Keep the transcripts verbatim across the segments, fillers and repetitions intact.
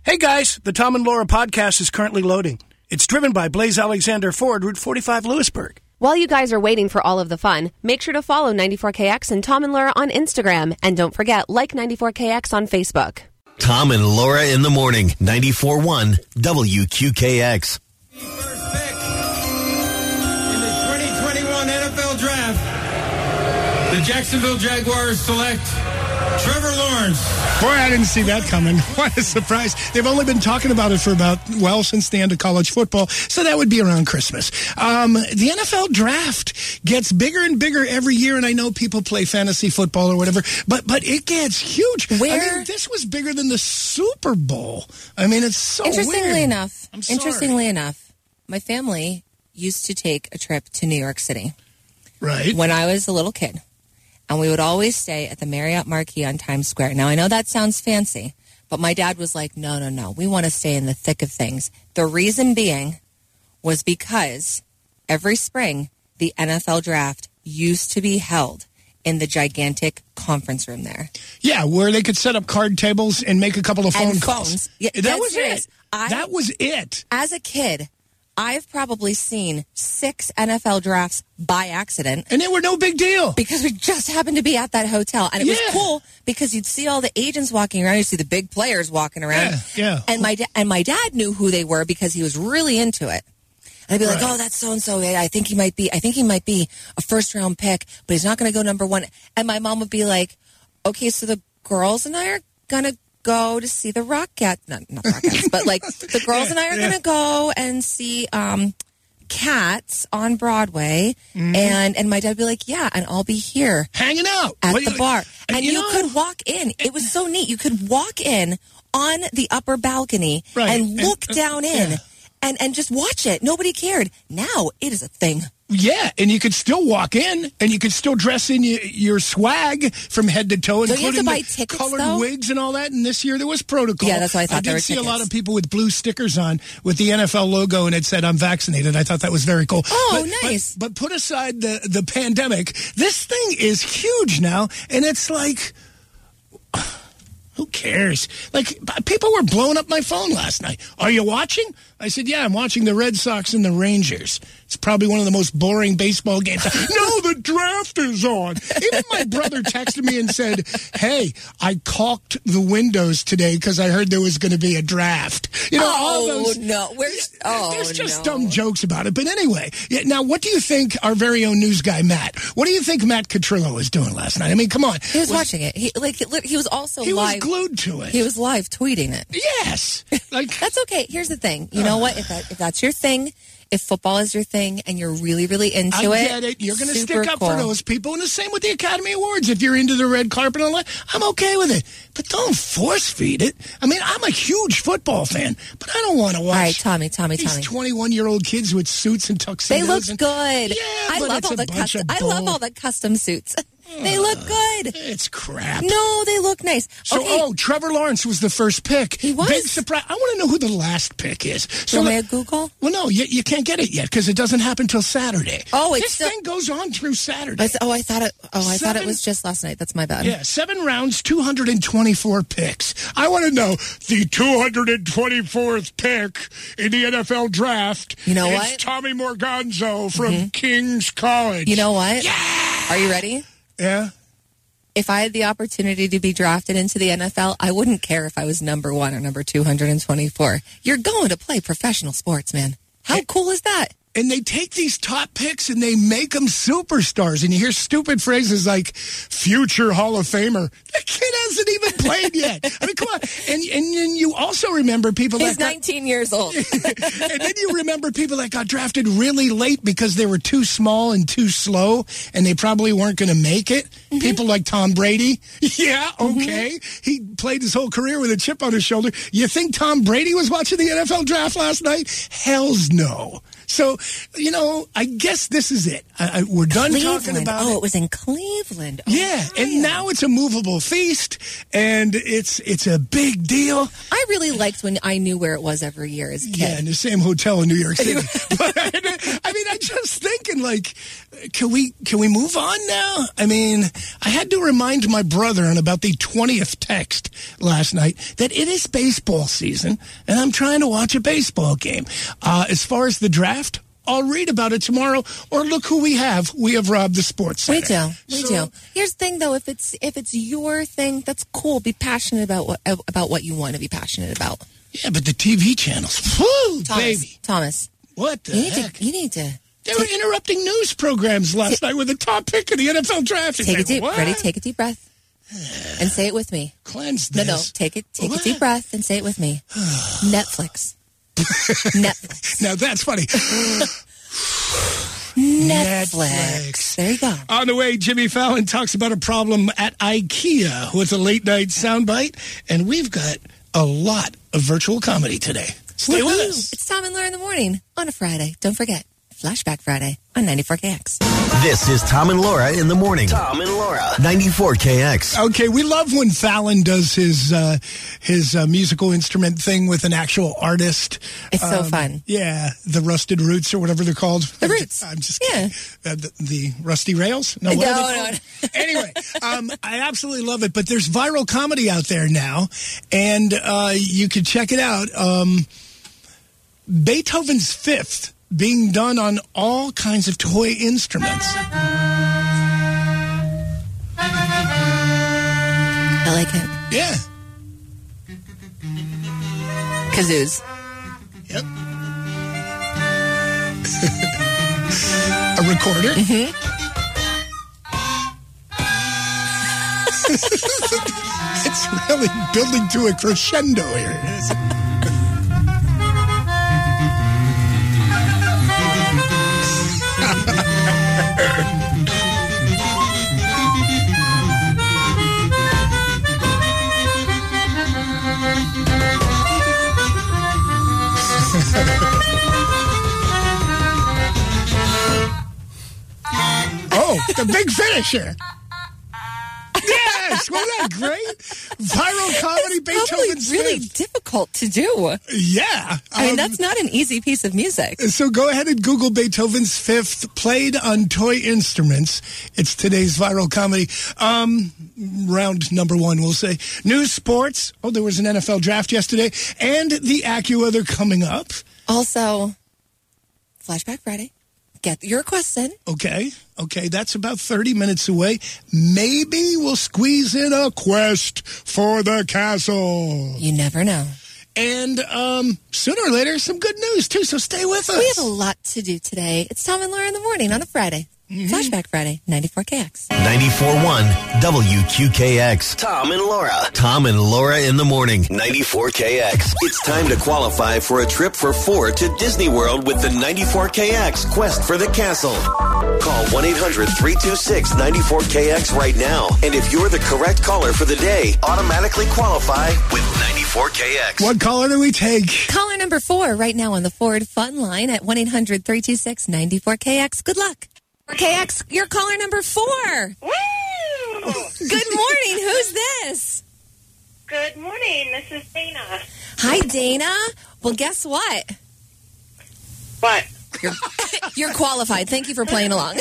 Hey guys, the Tom and Laura podcast is currently loading. It's driven by Blaze Alexander Ford, Route forty-five, Lewisburg. While you guys are waiting for all of the fun, make sure to follow ninety-four K X and Tom and Laura on Instagram. And don't forget, like ninety-four K X on Facebook. Tom and Laura in the morning, ninety-four point one W Q K X. First pick in the twenty twenty-one N F L Draft, the Jacksonville Jaguars select Trevor Lawrence. Boy, I didn't see that coming. What a surprise. They've only been talking about it for about, well, since the end of college football, so that would be around Christmas. Um, the N F L Draft gets bigger and bigger every year, and I know people play fantasy football or whatever, but but it gets huge. Where? I mean, this was bigger than the Super Bowl. I mean, it's so Interestingly weird. enough, I'm sorry. interestingly enough, my family used to take a trip to New York City. Right. When I was a little kid. And we would always stay at the Marriott Marquis on Times Square. Now, I know that sounds fancy, but my dad was like, no, no, no. We want to stay in the thick of things. The reason being was because every spring, the N F L Draft used to be held in the gigantic conference room there. Yeah, where they could set up card tables and make a couple of phone and calls. phones. Yeah, that was serious. it. I, that was it. As a kid, I've probably seen six N F L drafts by accident. And they were no big deal. Because we just happened to be at that hotel. And it Yeah. was cool because you'd see all the agents walking around. You'd see the big players walking around. Yeah, yeah. And my, da- and my dad knew who they were because he was really into it. And I'd be like, Right. oh, that's so-and-so. I think he might be, I think he might be a first-round pick, but he's not going to go number one. And my mom would be like, okay, so the girls and I are going to go to see the Rockets. Not, not Rockets, but like the girls and I are Yeah. going to go and see um, Cats on Broadway. Mm-hmm. And, and my dad would be like, yeah, and I'll be here Hanging out. at What do the you- bar. And, you you, know- could walk in. It was so neat. You could walk in on the upper balcony Right. and And- look uh, down in yeah. and, and just watch it. Nobody cared. Now it is a thing. Yeah, and you could still walk in, and you could still dress in your, your swag from head to toe, Don't you have including to buy the tickets, colored though? wigs and all that. And this year there was protocol. Yeah, that's what I thought I did there were see a lot tickets. of people with blue stickers on with the N F L logo, and it said "I'm vaccinated." I thought that was very cool. Oh, But- nice. But, but put aside the the pandemic, this thing is huge now, and it's like. Who cares? Like, people were blowing up my phone last night. Are you watching? I said, yeah, I'm watching the Red Sox and the Rangers. It's probably one of the most boring baseball games. No, the draft is on. Even my brother texted me and said, hey, I caulked the windows today because I heard there was going to be a draft. You know, all Oh, those. no. Where's, oh, There's just no. dumb jokes about it. But anyway, yeah, now what do you think our very own news guy, Matt, what do you think Matt Catrillo was doing last night? I mean, come on. He was, watching it. He like he was also He was live. glued to it. He was live tweeting it. Yes. Like That's okay. Here's the thing. You know what? If that if that's your thing, if football is your thing, and you're really really into I it, get it. You're going to super stick up cool. for those people. And the same with the Academy Awards. If you're into the red carpet and all that, I'm okay with it. But don't force feed it. I mean, I'm a huge football fan, but I don't want to watch All right, Tommy, Tommy, these Tommy. twenty-one-year-old kids with suits and They tuxedos. look and- good. Yeah, I but love it's all a the bunch custom. of I love bull. all the custom suits. They look good. It's crap. No, they look nice. So, okay. oh, Trevor Lawrence was the first pick. He was? Big surprise. I want to know who the last pick is. So the- may I Google? Well, no, you, you can't get it yet because it doesn't happen till Saturday. Oh, it's this still- thing goes on through Saturday. I th- oh, I thought it. Oh, I thought it Seven- was just last night. That's my bad. Yeah, seven rounds, two hundred twenty-four picks. I want to know the two hundred twenty-fourth pick in the N F L draft. You know it's what? Tommy Morganzo from King's College. You know what? Yeah. Are you ready? Yeah. If I had the opportunity to be drafted into the N F L, I wouldn't care if I was number one or number two hundred twenty-four. You're going to play professional sports, man. How cool is that? And they take these top picks and they make them superstars. And you hear stupid phrases like future Hall of Famer. The kid hasn't even played yet. I mean, come on. And, and then you also remember people He's that got- nineteen years old. and then you remember people that got drafted really late because they were too small and too slow and they probably weren't going to make it. Mm-hmm. People like Tom Brady. Yeah, okay. Mm-hmm. He played his whole career with a chip on his shoulder. You think Tom Brady was watching the N F L draft last night? Hell's no. So, you know, I guess this is it. I, I, we're done Cleveland. talking about oh, it. it was in Cleveland. Oh, Yeah, and now it's a movable feast, and it's it's a big deal. I really liked when I knew where it was every year as a kid. Yeah, in the same hotel in New York City. But I mean, I just thinking like, can we can we move on now? I mean, I had to remind my brother on about the twentieth text last night that it is baseball season, and I'm trying to watch a baseball game. Uh, as far as the draft, I'll read about it tomorrow, or look who we have. We have Rob the Sports Center. We do. We So- do. Here's the thing, though. If it's if it's your thing, that's cool. Be passionate about what about what you want to be passionate about. Yeah, but the T V channels, whoo, Thomas, baby. Thomas, What the you need heck? to. You need to They were interrupting news programs last night with the top pick of the N F L draft. take a Like, deep. what? Ready? Take a deep breath, and say it with me. Cleanse No, this. no. Take it. Take What? a deep breath and say it with me. Netflix. Netflix. Now that's funny. Netflix. Netflix. There you go. On the way, Jimmy Fallon talks about a problem at IKEA with a late night soundbite, and we've got a lot of virtual comedy today. Stay with Woohoo. us. It's Tom and Laura in the morning on a Friday. Don't forget, Flashback Friday on ninety-four K X. This is Tom and Laura in the morning. Tom and Laura. ninety-four K X. Okay, we love when Fallon does his uh, his uh, musical instrument thing with an actual artist. It's so Um, fun. Yeah, the Rusted Roots or whatever they're called. The Roots. I'm just Yeah. kidding. Uh, the, the Rusty Rails? No, what No, are they no, called? Anyway, um, I absolutely love it. But there's viral comedy out there now, and uh, you can check it out. Um, Beethoven's Fifth being done on all kinds of toy instruments. I like it. Yeah. Kazoos. Yep. A recorder. Mm-hmm. It's really building to a crescendo here. Oh, the big finisher. Yes, wasn't that great? Viral comedy, It's probably Beethoven's really Fifth. difficult to do. Yeah. I mean, um, that's not an easy piece of music. So go ahead and Google Beethoven's Fifth played on toy instruments. It's today's viral comedy. Um, round number one, we'll say. News, sports. Oh, there was an N F L draft yesterday. And the AccuWeather coming up. Also, Flashback Friday. Get your requests in. Okay. Okay, that's about thirty minutes away. Maybe we'll squeeze in a quest for the castle. You never know. And um, sooner or later, some good news, too, so stay with us. We have a lot to do today. It's Tom and Laura in the morning on a Friday. Mm-hmm. Flashback Friday, ninety-four K X. ninety-four point one W Q K X. Tom and Laura. Tom and Laura in the morning. ninety-four K X. It's time to qualify for a trip for four to Disney World with the ninety-four K X Quest for the Castle. Call one eight hundred three two six nine four K X right now. And if you're the correct caller for the day, automatically qualify with ninety-four K X. What caller do we take? Caller number four right now on the Ford Fun Line at one eight hundred three two six nine four K X. Good luck. K X, you're caller number four. Woo! Good morning. Who's this? Good morning. This is Dana. Hi, Dana. Well, guess what? What? You're, you're qualified. Thank you for playing along.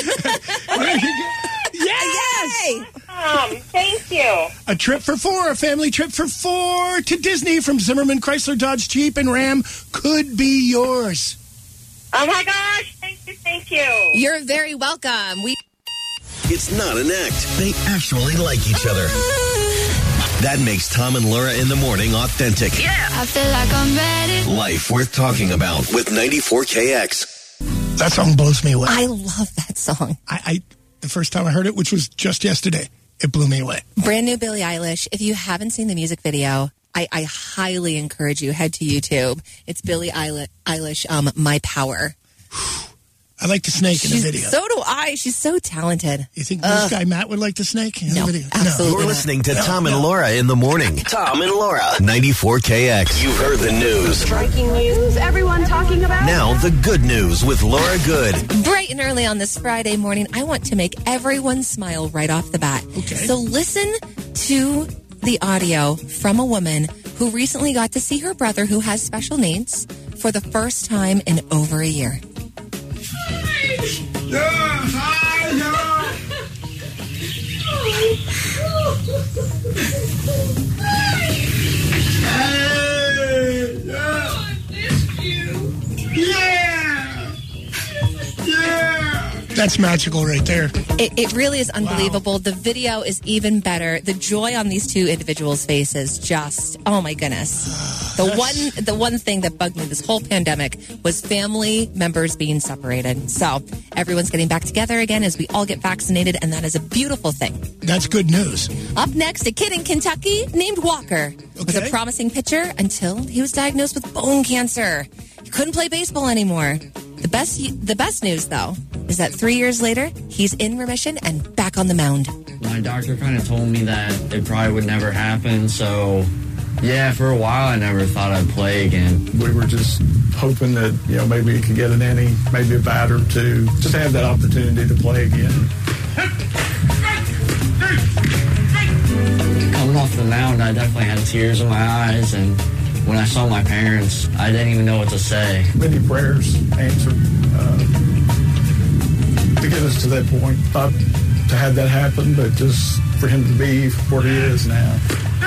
Yes! Yay! Um, thank you. A trip for four, a family trip for four to Disney from Zimmerman, Chrysler, Dodge, Jeep, and Ram could be yours. Oh my gosh! Thank you, thank you. You're very welcome. We It's not an act. They actually like each other. That makes Tom and Laura in the morning authentic. Yeah. I feel like I'm ready. Life worth talking about with ninety-four K X. That song blows me away. I love that song. I, I the first time I heard it, which was just yesterday, it blew me away. Brand new Billie Eilish. If you haven't seen the music video, I, I highly encourage you head to YouTube. It's Billie Eilish, Eilish um, My Power. I like the snake in the She's- video. So do I. She's so talented. You think this guy Matt would like the snake in No, the video? absolutely You're not. listening to Tom and Laura in the morning. Tom and Laura, ninety-four K X. You've heard the news. Breaking news, everyone talking about. Now the good news with Laura Good. Bright and early on this Friday morning, I want to make everyone smile right off the bat. Okay. So listen to the audio from a woman who recently got to see her brother who has special needs for the first time in over a year. That's magical right there. It, it really is unbelievable. Wow. The video is even better. The joy on these two individuals' faces, just oh my goodness. The one, the one thing that bugged me this whole pandemic was family members being separated. So everyone's getting back together again as we all get vaccinated, and that is a beautiful thing. That's good news. Up next, a kid in Kentucky named Walker was Okay. a promising pitcher until he was diagnosed with bone cancer. He couldn't play baseball anymore. The best, the best news, though, is that three years later, he's in remission and back on the mound. My doctor kind of told me that it probably would never happen, so yeah, for a while I never thought I'd play again. We were just hoping that, you know, maybe he could get an inning, maybe a bat or two, just to have that opportunity to play again. Coming off the mound, I definitely had tears in my eyes, and when I saw my parents, I didn't even know what to say. Many prayers answered uh, to get us to that point. Not to have that happen, but just for him to be where he is now.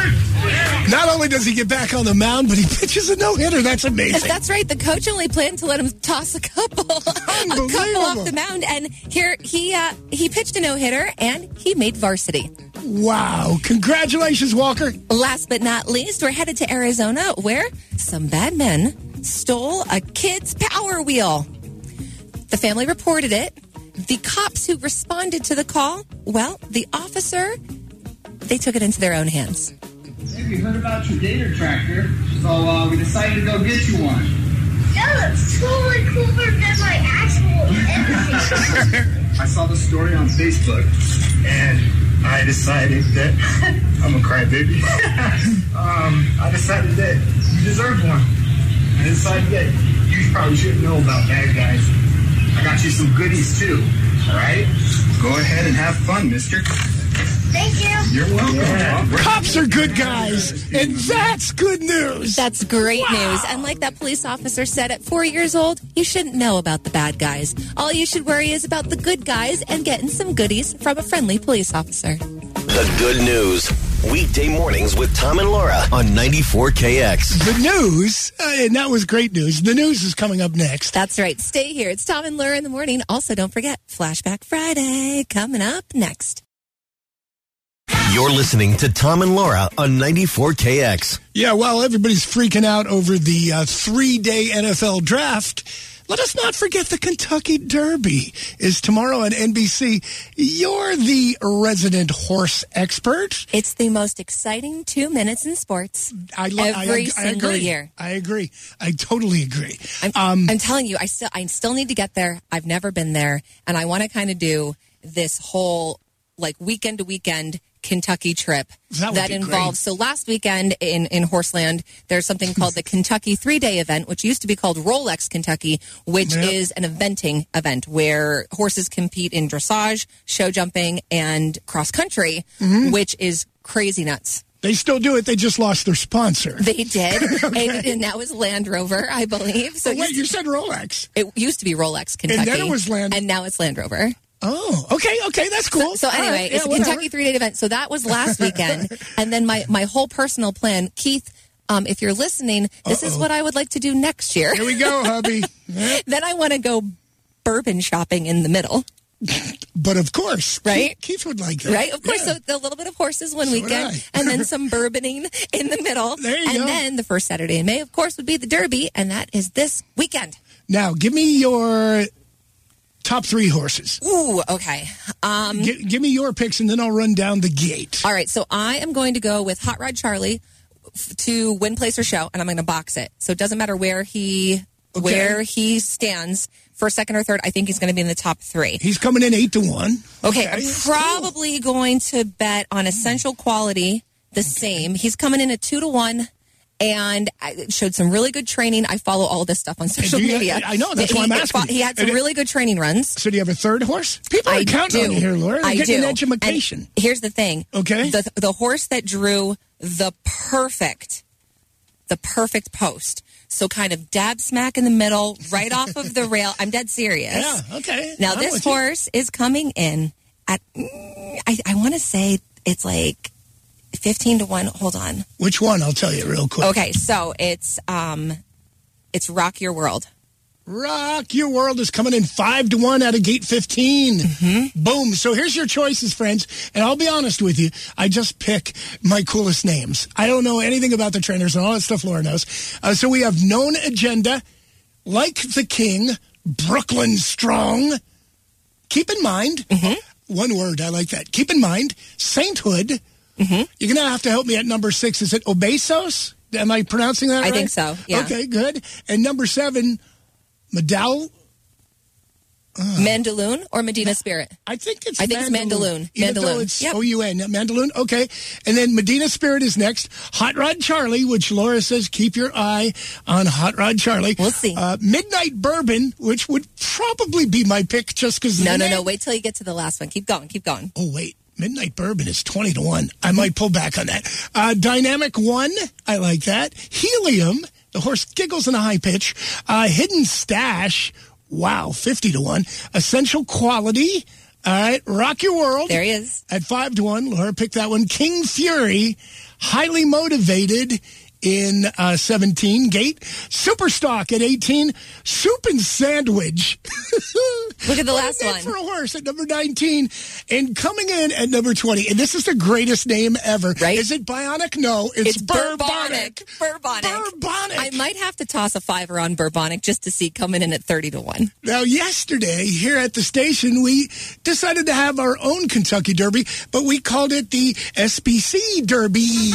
Not only does he get back on the mound, but he pitches a no-hitter. That's amazing. That's right. The coach only planned to let him toss a couple, a couple off the mound, and here he uh, he pitched a no-hitter and he made varsity. Wow. Congratulations, Walker. Last but not least, we're headed to Arizona where some bad men stole a kid's Power Wheel. The family reported it. The cops who responded to the call, well, the officer, they took it into their own hands. Hey, we heard about your gator tractor, so uh, we decided to go get you one. That looks totally cooler than my actual engine. I saw the story on Facebook, and I decided that I'm a crybaby. um, I decided that you deserve one. I decided that you probably shouldn't know about bad guys. I got you some goodies too. All right, go ahead and have fun, mister. Thank you. You're welcome. Yeah. Cops are good guys, and that's good news. That's great news. And like that police officer said, at four years old, you shouldn't know about the bad guys. All you should worry is about the good guys and getting some goodies from a friendly police officer. The good news. Weekday mornings with Tom and Laura on ninety-four K X. The news, uh, and that was great news. The news is coming up next. That's right. Stay here. It's Tom and Laura in the morning. Also, don't forget, Flashback Friday coming up next. You're listening to Tom and Laura on ninety-four K X. Yeah, well, everybody's freaking out over the uh, three-day N F L draft. Let us not forget the Kentucky Derby is tomorrow on N B C. You're the resident horse expert. It's the most exciting two minutes in sports I lo- every I, I, single I agree. year. I agree. I totally agree. I'm, Um, I'm telling you, I still, I still need to get there. I've never been there, and I want to kind of do this whole like weekend to weekend Kentucky trip That would that be involves. So last weekend in in Horseland, there's something called the Kentucky three day event, which used to be called Rolex Kentucky, which Yep. is an eventing event where horses compete in dressage, show jumping, and cross country, Mm-hmm. which is crazy nuts. They still do it. They just lost their sponsor. They did, Okay. and, and that was Land Rover, I believe. So Oh, it wait, used you to- said Rolex. it used to be Rolex Kentucky, then it was Land- and now it's Land Rover. Oh, okay, okay, that's cool. So All anyway, right, it's yeah, a Kentucky whatever. three-day event. So that was last weekend, and then my my whole personal plan, Keith. Um, if you're listening, this is Uh-oh. what I would like to do next year. Here we go, hubby. Yep. Then I want to go bourbon shopping in the middle, But of course, Right? Keith, Keith would like that. right? Of course, Yeah. so a little bit of horses one So would weekend, I. and then some bourboning in the middle. There you and go. then the first Saturday in May, of course, would be the Derby, and that is this weekend. Now, give me your top three horses. Ooh, okay. Um, Gi- give me your picks, and then I'll run down the gate. All right, so I am going to go with Hot Rod Charlie f- to win, place, or show, and I'm going to box it. So it doesn't matter where he Okay. where he stands for second or third. I think he's going to be in the top three. He's coming in eight to one. Okay, Okay, I'm that's probably going to bet on Essential Quality the same. He's coming in at two to one. And I showed some really good training. I follow all this stuff on social you- media. I know, that's he, why I'm he- asking. He had some And it- really good training runs. So do you have a third horse? People are I counting do. on you here, Laura. They're I getting do. an education. And here's the thing. Okay. The the horse that drew the perfect, the perfect post. So kind of dab smack in the middle, right off of the rail. I'm dead serious. Yeah, okay. Now I'm this with you. horse is coming in at, mm, I, I want to say it's like fifteen to one. Hold on. Which one? I'll tell you real quick. Okay, so it's um, it's Rock Your World. Rock Your World is coming in five to one out of gate fifteen. Mm-hmm. Boom. So here's your choices, friends. And I'll be honest with you, I just pick my coolest names. I don't know anything about the trainers and all that stuff Laura knows. Uh, so we have Known Agenda, Like the King, Brooklyn Strong. Keep in mind, Mm-hmm. one word, I like that. Keep in mind, Sainthood. Mm-hmm. You're going to have to help me at number six. Is it Obesos? Am I pronouncing that I right? think so, yeah. Okay, good. And number seven, Medal. Mandaloon or Medina Spirit? I think it's I think it's Mandaloon. Even Mandaloon. though it's Yep. O U N. Mandaloon, okay. And then Medina Spirit is next. Hot Rod Charlie, which Laura says keep your eye on Hot Rod Charlie. We'll see. Uh, Midnight Bourbon, which would probably be my pick just because No, no, no. Wait till you get to the last one. Keep going. Keep going. Oh, wait. Midnight Bourbon is twenty to one. I might pull back on that. Uh, Dynamic One, I like that. Helium, the horse giggles in a high pitch. Uh, Hidden Stash, wow, fifty to one. Essential Quality, all right. Rock Your World. There he is. At five to one. Laura picked that one. King Fury, Highly Motivated in uh, seventeen. Gate. Superstock at eighteen. Soup and Sandwich. Look at the What last a name one. for a horse at number nineteen. And coming in at number twenty. And this is the greatest name ever. Right? Is it Bionic? No. It's, It's Bourbonic. Bourbonic. Bourbonic. I might have to toss a fiver on Bourbonic just to see coming in at thirty to one. Now, yesterday here at the station, we decided to have our own Kentucky Derby, but we called it the S B C Derby.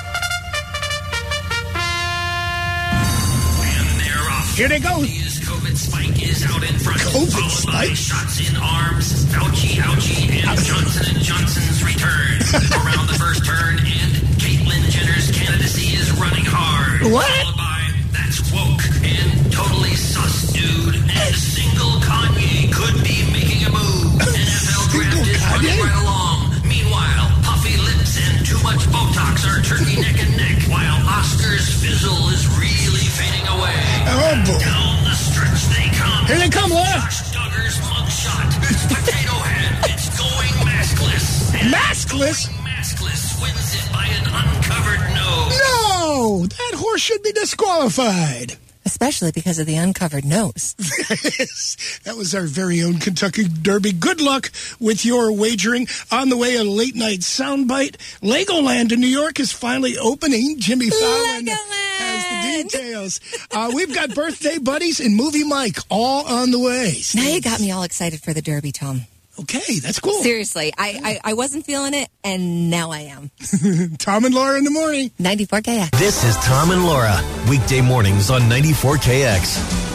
Here they go. COVID spike is out in front. COVID followed by spike? shots in arms. Fauci, Ouchie, and Johnson and Johnson's return. Around the first turn, and Caitlyn Jenner's candidacy is running hard. What? Followed by That's Woke and Totally Sus Dude. And single Kanye could be making a move. N F L draft is running right along. Meanwhile, puffy lips and too much Botox are turkey neck and neck. While Oscar's fizzle is really fading away. Oh, boy. Down the stretch they come. Here they come, Laura. Josh Duggar's mugshot. Potato Head. It's going maskless. And Maskless? going maskless wins it by an uncovered nose. No, that horse should be disqualified. Especially because of the uncovered nose. That was our very own Kentucky Derby. Good luck with your wagering. On the way, a late night soundbite. Legoland in New York is finally opening. Jimmy Fallon has the details. Uh, we've got birthday buddies and Movie Mike all on the way. Now you got me all excited for the Derby, Tom. Okay, that's cool. Seriously, I, I, I wasn't feeling it, and now I am. Tom and Laura in the morning. ninety-four K X. This is Tom and Laura. Weekday mornings on ninety-four K X.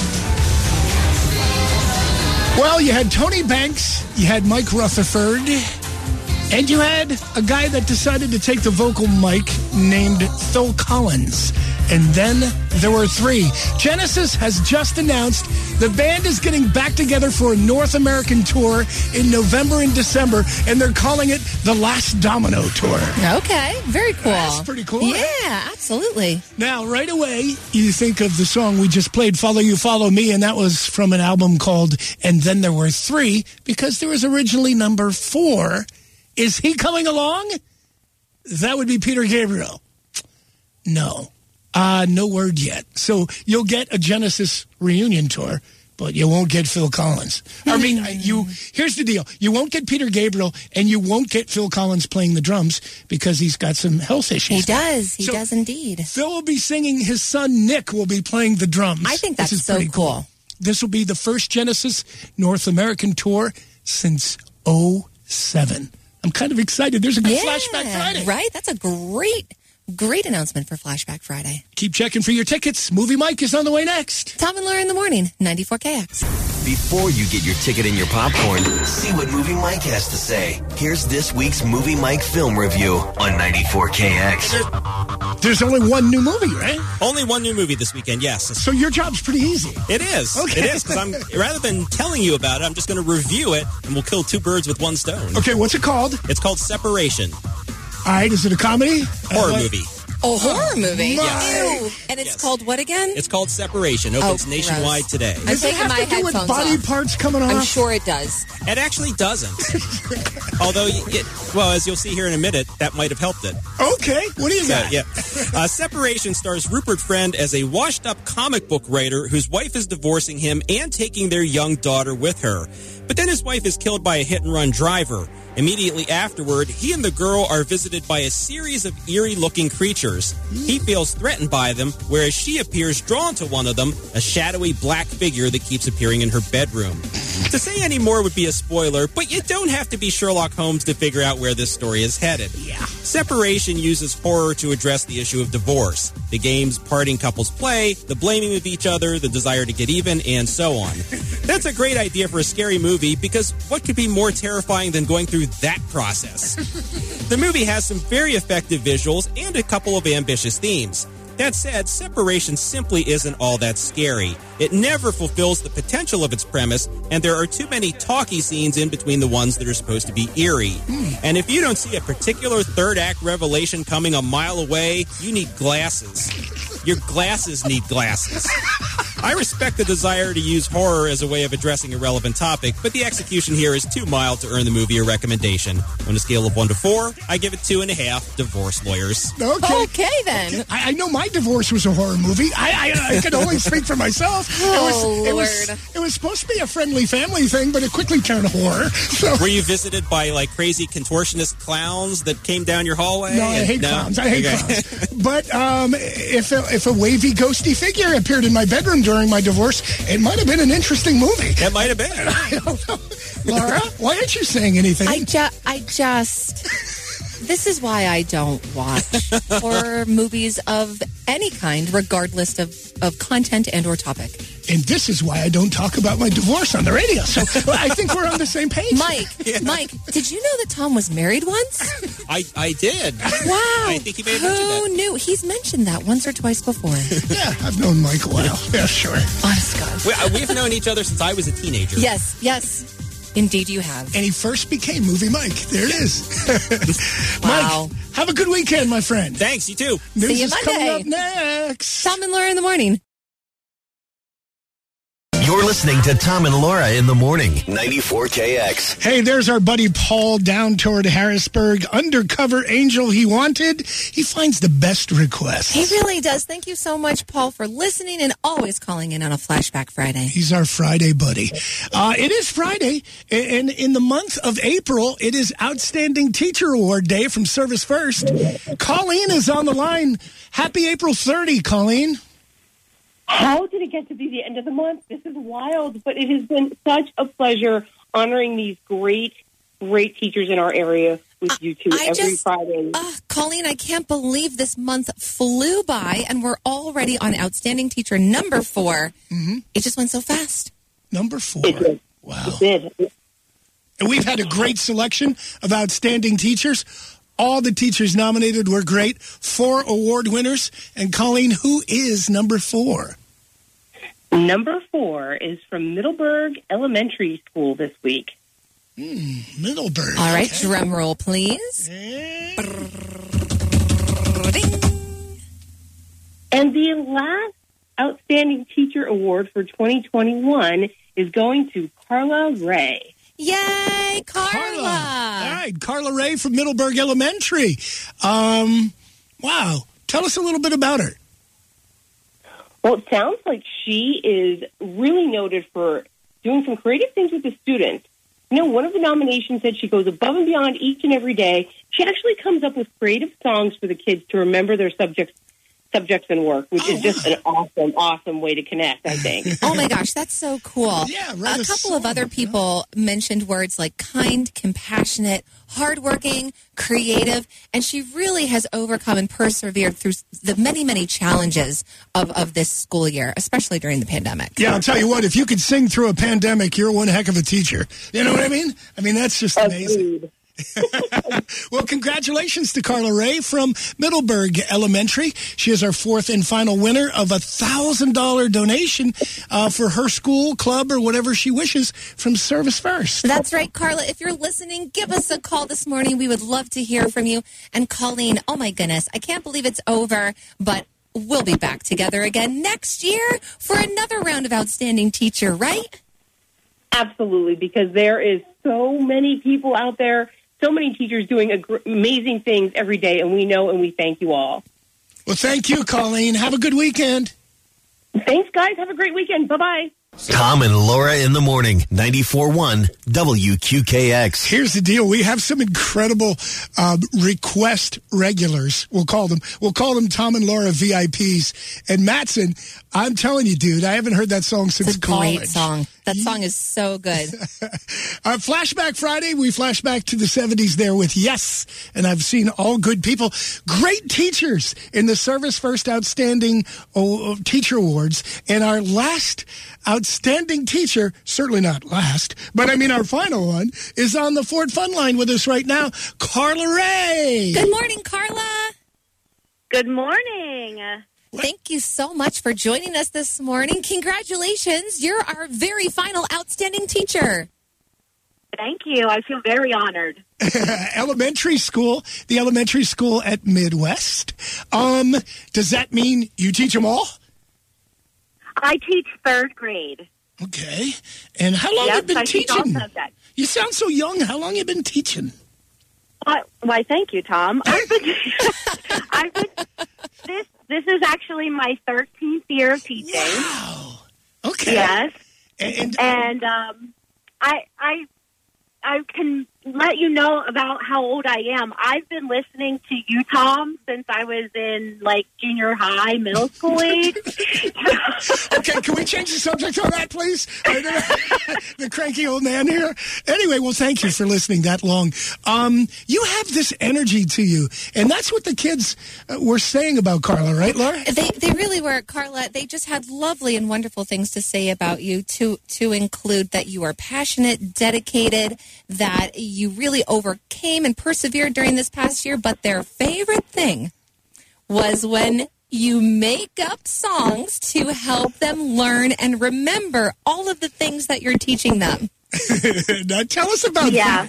Well, you had Tony Banks, you had Mike Rutherford, and you had a guy that decided to take the vocal mic named Phil Collins. And then there were three. Genesis has just announced the band is getting back together for a North American tour in November and December, and they're calling it the Last Domino Tour. Okay, very cool. That's pretty cool. Yeah, absolutely. Now, right away, you think of the song we just played, Follow You, Follow Me, and that was from an album called And Then There Were Three, because there was originally number four. Is he coming along? That would be Peter Gabriel. No. Uh, no word yet. So you'll get a Genesis reunion tour, but you won't get Phil Collins. I mean, you. Here's the deal. You won't get Peter Gabriel, and you won't get Phil Collins playing the drums because he's got some health issues. He does. He So does indeed. Phil will be singing. His son, Nick, will be playing the drums. I think that's This is so pretty cool. This will be the first Genesis North American tour since oh seven. I'm kind of excited. There's a good Yeah, Flashback Friday. right? That's a great Great announcement for Flashback Friday. Keep checking for your tickets. Movie Mike is on the way next. Tom and Laura in the morning, ninety-four K X. Before you get your ticket and your popcorn, see what Movie Mike has to say. Here's this week's Movie Mike film review on ninety-four K X. There's only one new movie, right? Only one new movie this weekend, yes. So your job's pretty easy. It is. Okay. It is, because I'm rather than telling you about it, I'm just going to review it, and we'll kill two birds with one stone. Okay, what's it called? It's called Separation. All right, is it a comedy? Horror uh, movie. Oh, horror movie. Yes. Ew. And it's Yes. called what again? It's called Separation. Opens Oh, nationwide gross. today. I'm Does it taking have my to do with headphones body off. parts coming off? I'm sure it does. It actually doesn't. Although, it, well, as you'll see here in a minute, that might have helped it. Okay, what do you So, got? yeah. Uh, Separation stars Rupert Friend as a washed-up comic book writer whose wife is divorcing him and taking their young daughter with her. But then his wife is killed by a hit-and-run driver. Immediately afterward, he and the girl are visited by a series of eerie-looking creatures. He feels threatened by them, whereas she appears drawn to one of them, a shadowy black figure that keeps appearing in her bedroom. To say any more would be a spoiler, but you don't have to be Sherlock Holmes to figure out where this story is headed. Yeah. Separation uses horror to address the issue of divorce, the games parting couples play, the blaming of each other, the desire to get even, and so on. That's a great idea for a scary movie, because what could be more terrifying than going through that process? The movie has some very effective visuals and a couple of ambitious themes. That said, Separation simply isn't all that scary. It never fulfills the potential of its premise, and there are too many talky scenes in between the ones that are supposed to be eerie. And if you don't see a particular third act revelation coming a mile away, you need glasses. Your glasses need glasses. I respect the desire to use horror as a way of addressing a relevant topic, but the execution here is too mild to earn the movie a recommendation. On a scale of one to four, I give it two and a half divorce lawyers. Okay. Okay, then. I, I know my divorce was a horror movie. I I, I can only speak for myself. Oh, it was, Lord. It was, it was supposed to be a friendly family thing, but it quickly turned horror. So Were you visited by, like, crazy contortionist clowns that came down your hallway? No, I hate No? clowns. I hate Okay. clowns. But um, if a, if a wavy, ghosty figure appeared in my bedroom during my divorce, it might have been an interesting movie. That might have been. I don't know. Laura, why aren't you saying anything? I, ju- I just... This is why I don't watch horror movies of any kind, regardless of, of content and or topic. And this is why I don't talk about my divorce on the radio. So I think we're on the same page. Mike, yeah. Mike, did you know that Tom was married once? I, I did. Wow. I think he may have mentioned that. Who knew? He's mentioned that once or twice before. Yeah, I've known Mike a while. Yeah, sure. Honest God. We, uh, we've known each other since I was a teenager. Yes, yes. Indeed you have. And he first became Movie Mike. There it is. Wow. Mike, have a good weekend, my friend. Thanks, you too. News See you is Monday. coming up next. Tom and Laura in the morning. You're listening to Tom and Laura in the morning. ninety-four K X. Hey, there's our buddy Paul down toward Harrisburg. Undercover angel he wanted. He finds the best requests. He really does. Thank you so much, Paul, for listening and always calling in on a Flashback Friday. He's our Friday buddy. Uh, it is Friday, and in the month of April, it is Outstanding Teacher Award Day from Service First. Colleen is on the line. Happy April thirtieth, Colleen. How did it get to be the end of the month? This is wild, but it has been such a pleasure honoring these great, great teachers in our area with you two I every just, Friday. Uh, Colleen, I can't believe this month flew by, and we're already on Outstanding Teacher number four. Mm-hmm. It just went so fast. Number four. It did. Wow. It did. And we've had a great selection of outstanding teachers. All the teachers nominated were great. Four award winners. And Colleen, who is number four? Number four is from Middleburg Elementary School this week. Mm, Middleburg. All right, okay. drum roll, please. And the last Outstanding Teacher Award for twenty twenty-one is going to Carla Ray. Yay, Carla! Carla. All right, Carla Ray from Middleburg Elementary. Um, wow. Tell us a little bit about her. Well, it sounds like she is really noted for doing some creative things with the students. You know, one of the nominations said she goes above and beyond each and every day. She actually comes up with creative songs for the kids to remember their subjects subjects and work, which Oh, is just wow. an awesome, awesome way to connect, I think. Oh my gosh, that's so cool. Yeah, a write a couple of other people mentioned words like kind, compassionate, hardworking, creative, and she really has overcome and persevered through the many, many challenges of, of this school year, especially during the pandemic. Yeah, I'll tell you what, if you could sing through a pandemic, you're one heck of a teacher. You know what I mean? I mean, that's just amazing. Well, congratulations to Carla Ray from Middleburg Elementary. She is our fourth and final winner of a one thousand dollars donation uh, for her school, club, or whatever she wishes from Service First. That's right, Carla. If you're listening, give us a call this morning. We would love to hear from you. And Colleen, oh my goodness, I can't believe it's over, but we'll be back together again next year for another round of Outstanding Teacher, right? Absolutely, because there is so many people out there, so many teachers doing ag- amazing things every day, and we know and we thank you all. Well, thank you, Colleen. Have a good weekend. Thanks, guys. Have a great weekend. Bye-bye. Tom and Laura in the morning, ninety-four point one W Q K X. Here's the deal. We have some incredible um, request regulars. We'll call them. We'll call them Tom and Laura V I Ps. And Mattson, I'm telling you, dude, I haven't heard that song since It's a college. great song. That song is so good. uh, Flashback Friday, we flash back to the seventies there with Yes, and I've seen all good people. Great teachers in the Service First Outstanding oh, Teacher Awards. And our last outstanding teacher, certainly not last, but I mean our final one, is on the Ford Fun Line with us right now, Carla Ray. Good morning, Carla. Good morning. Thank you so much for joining us this morning. Congratulations. You're our very final outstanding teacher. Thank you. I feel very honored. Elementary school, the elementary school at Midwest. Um, does that mean you teach them all? I teach third grade. Okay. And how long Yes, have you been I teach all teaching? subjects. You sound so young. How long have you been teaching? Why, why thank you, Tom. I've been, I've been, this, this is actually my thirteenth year of teaching. Wow. Okay. Yes. And, and um, I, I, I can let you know about how old I am. I've been listening to you, Tom, since I was in, like, junior high, middle school age. Okay, can we change the subject on that, please? The cranky old man here. Anyway, well, thank you for listening that long. Um, you have this energy to you, and that's what the kids uh, were saying about Carla, right, Laura? They they really were, Carla. They just had lovely and wonderful things to say about you, to to include that you are passionate, dedicated, that you really overcame and persevered during this past year. But their favorite thing was when you make up songs to help them learn and remember all of the things that you're teaching them. Now tell us about Yeah. that.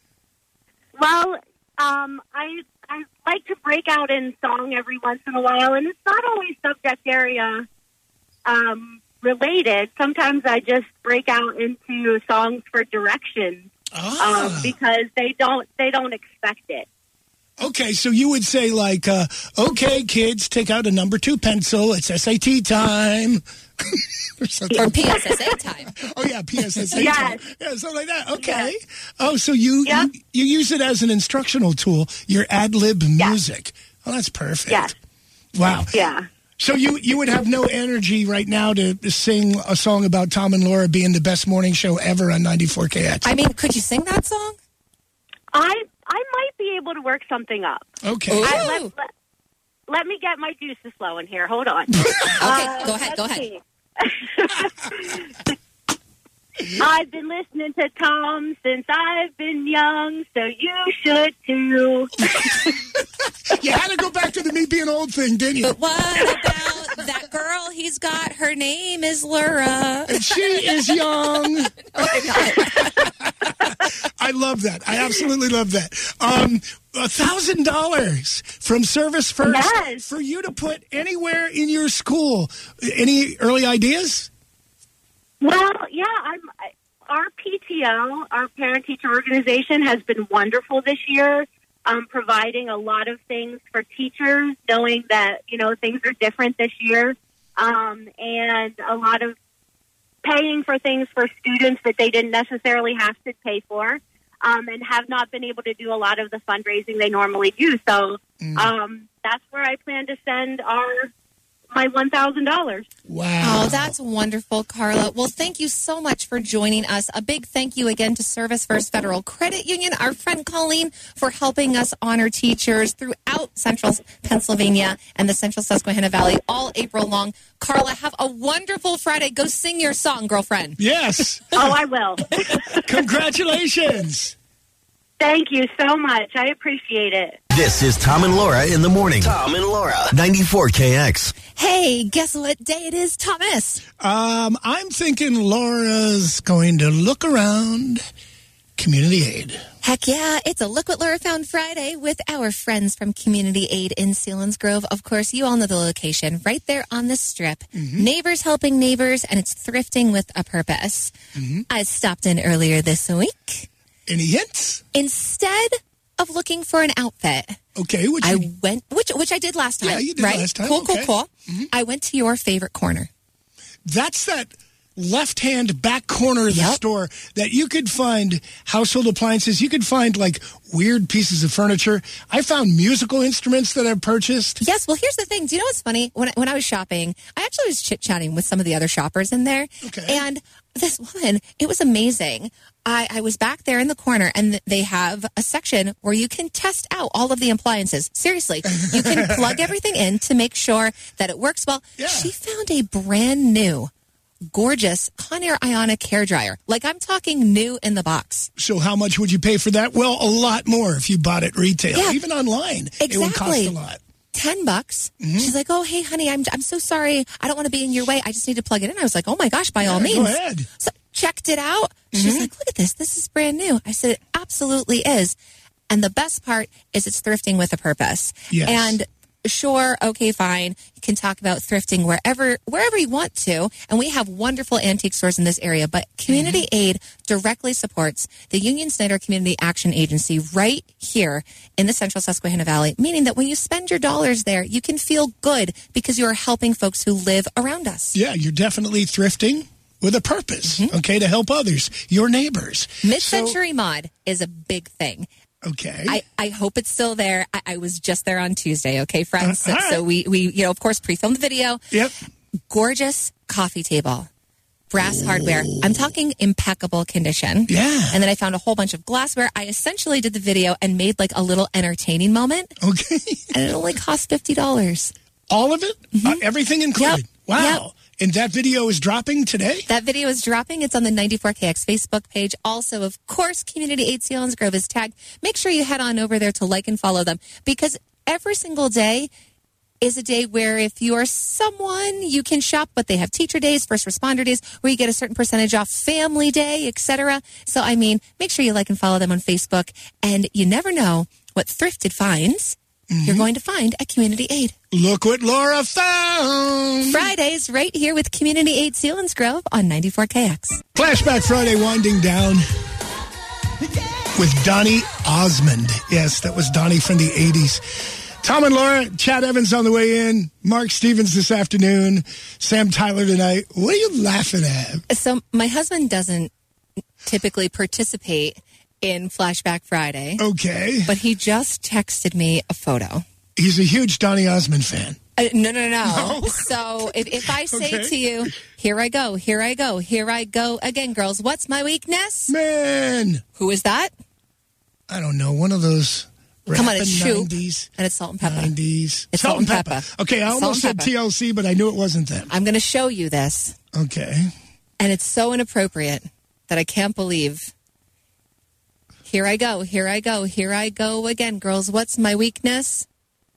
Well, um, I I like to break out in song every once in a while, and it's not always subject area um, related. Sometimes I just break out into songs for directions Ah. um, because they don't they don't expect it. Okay, so you would say like, uh, okay, kids, take out a number two pencil. It's S A T time. or, something. Or P S S A time. Oh, yeah, P S S A Yes. time. Yeah, something like that. Okay. Oh, so you, Yep. you you use it as an instructional tool, your ad-lib music. Oh, that's perfect. Yes. Wow. Yeah. So you, you would have no energy right now to sing a song about Tom and Laura being the best morning show ever on ninety-four K X. I mean, could you sing that song? I I might be able to work something up. Okay. I, let, let, let me get my juices flowing here. Hold on. Okay, Uh, go ahead, go let's ahead. see. I've been listening to Tom since I've been young, so you should too. You had to go back to the me being old thing, didn't you? But what about that girl he's got? Her name is Laura. And she is young. I love that. I absolutely love that. Um, a thousand dollars from Service First Yes. for you to put anywhere in your school. Any early ideas? Well, yeah, I'm. I- Our P T O, our parent-teacher organization, has been wonderful this year, um, providing a lot of things for teachers, knowing that, you know, things are different this year, um, and a lot of paying for things for students that they didn't necessarily have to pay for. um, and have not been able to do a lot of the fundraising they normally do. So Mm. um, that's where I plan to send our my one thousand dollars. Wow. Oh, that's wonderful, Carla. Well, thank you so much for joining us. A big thank you again to Service First Federal Credit Union, our friend Colleen, for helping us honor teachers throughout Central Pennsylvania and the Central Susquehanna Valley all April long. Carla, have a wonderful Friday. Go sing your song, girlfriend. Yes. Oh, I will. Congratulations. Thank you so much. I appreciate it. This is Tom and Laura in the morning. Tom and Laura, ninety-four K X. Hey, guess what day it is, Thomas? Um, I'm thinking Laura's going to look around Community Aid. Heck yeah, it's a Look What Laura Found Friday with our friends from Community Aid in Selinsgrove. Of course, you all know the location, right there on the strip. Mm-hmm. Neighbors helping neighbors, and it's thrifting with a purpose. Mm-hmm. I stopped in earlier this week. Any hints? Instead of looking for an outfit, Okay, which I you- went, which which I did last time. Yeah, you did right? last time, Cool, okay. cool, cool. I went to your favorite corner. That's that left-hand back corner of the store that you could find household appliances. You could find, like, weird pieces of furniture. I found musical instruments that I've purchased. Yes, well, here's the thing. Do you know what's funny? When I, when I was shopping, I actually was chit-chatting with some of the other shoppers in there. Okay. And this woman, it was amazing. I, I was back there in the corner, and they have a section where you can test out all of the appliances. Seriously, you can plug everything in to make sure that it works well. Yeah. She found a brand new, gorgeous Conair Ionic hairdryer. Like, I'm talking new in the box. So how much would you pay for that? Well, a lot more if you bought it retail. Yeah. Even online, it would cost Exactly. a lot. Ten bucks. Mm-hmm. She's like, "Oh, hey, honey, I'm I'm so sorry. I don't want to be in your way. I just need to plug it in." I was like, "Oh my gosh, by all Yeah, means." go ahead. So checked it out. She's Mhm. like, "Look at this. This is brand new." I said, "It absolutely is." And the best part is it's thrifting with a purpose. Yes. And sure, okay, fine. You can talk about thrifting wherever wherever you want to. And we have wonderful antique stores in this area. But Community Mm-hmm. Aid directly supports the Union Snyder Community Action Agency right here in the Central Susquehanna Valley, meaning that when you spend your dollars there, you can feel good because you are helping folks who live around us. Yeah, you're definitely thrifting with a purpose, Mm-hmm. okay, to help others, your neighbors. Mid-century mod is a big thing. Okay. I, I hope it's still there. I, I was just there on Tuesday, okay, friends? Uh, all so, right. so we, we, you know, of course, pre-filmed the video. Yep. Gorgeous coffee table. Brass hardware. I'm talking impeccable condition. Yeah. And then I found a whole bunch of glassware. I essentially did the video and made like a little entertaining moment. Okay. And it only cost fifty dollars. All of it? Uh, everything included? Yep. Wow. Yep. And that video is dropping today? That video is dropping. It's on the ninety-four K X Facebook page. Also, of course, Community Aid Selinsgrove is tagged. Make sure you head on over there to like and follow them because every single day is a day where if you are someone, you can shop, but they have teacher days, first responder days, where you get a certain percentage off, family day, et cetera. So, I mean, make sure you like and follow them on Facebook. And you never know what thrifted finds you're going to find at Community Aid. Look what Laura found. Fridays right here with Community Aid Selinsgrove on ninety-four K X. Flashback Friday winding down with Donny Osmond. Yes, that was Donny from the eighties. Tom and Laura, Chad Evans on the way in, Mark Stevens this afternoon, Sam Tyler tonight. What are you laughing at? So my husband doesn't typically participate in Flashback Friday. Okay. But he just texted me a photo. He's a huge Donny Osmond fan. Uh, no, no, no. So if, if I say Okay. to you, here I go, here I go, here I go again, girls, what's my weakness? Man. Who is that? I don't know. One of those Come on, rapping it's Shoop. nineties. And it's Salt and Pepper. nineties. It's Salt and Pepper. Okay, I Salt almost and said Pepper. T L C, but I knew it wasn't them. I'm going to show you this. Okay. And it's so inappropriate that I can't believe. Here I go, here I go, here I go again, girls. What's my weakness?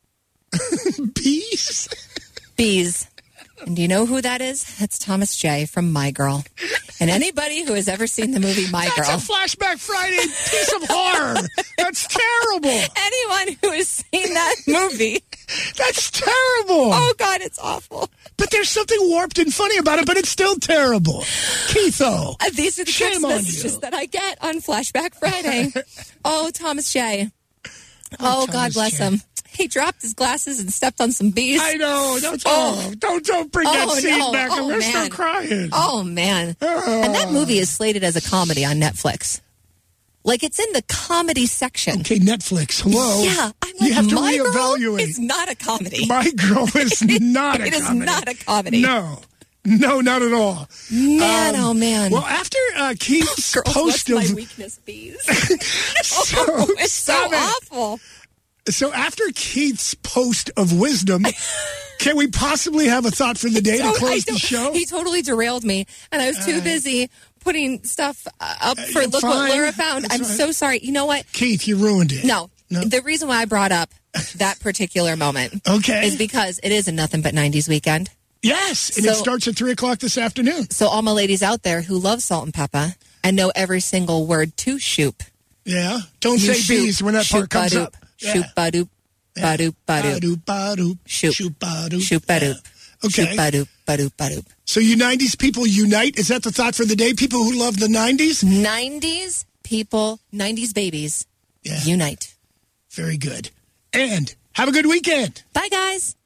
Bees? Bees. And do you know who that is? That's Thomas J. from My Girl. And anybody who has ever seen the movie My Girl. That's a Flashback Friday piece of horror. That's terrible. Anyone who has seen that movie. That's terrible. Oh, God, it's awful. But there's something warped and funny about it, but it's still terrible. Keitho. Uh, these are the Shame text on messages you. that I get on Flashback Friday. Oh, Thomas J. Oh, Oh, God Thomas bless J. him. He dropped his glasses and stepped on some bees. I know. Don't, Oh. oh, don't, don't bring that Oh, scene no. back. Oh, I'm going to man. start crying. Oh, man. Oh. And that movie is slated as a comedy on Netflix. Like, it's in the comedy section. Okay, Netflix. Hello. Yeah. I'm like, you have to My Girl reevaluate. is not a comedy. My Girl is not a It is comedy. not a comedy. No. No, not at all. Man, Um, oh, man. Well, after uh, Keith's Girls, post what's of... my weakness, bees? so, oh, it's so stop it. awful. So after Keith's post of wisdom, can we possibly have a thought for the day So to close I the don't- show? He totally derailed me, and I was too Uh, busy putting stuff uh, up for you're Look What fine. Laura Found. That's I'm right. so sorry. You know what? Keith, you ruined it. No. No. The reason why I brought up that particular moment Okay. is because it is a nothing but nineties weekend. Yes, and So- it starts at three o'clock this afternoon. So all my ladies out there who love Salt and Pepper and know every single word to shoop. Yeah. Don't You say shoot, bees when that part shoot, comes ba-doop, up. Yeah. Shoot, ba-doop, ba-doop, ba-doop. Ba-doop, ba-doop. Shoot. Shoot, ba-doop. Shoot, ba-doop. Okay. Shoot, ba-doop, ba-doop, ba-doop. So you nineties people unite? Is that the thought for the day? People who love the nineties? nineties people, nineties babies, Yeah. unite. Very good. And have a good weekend. Bye, guys.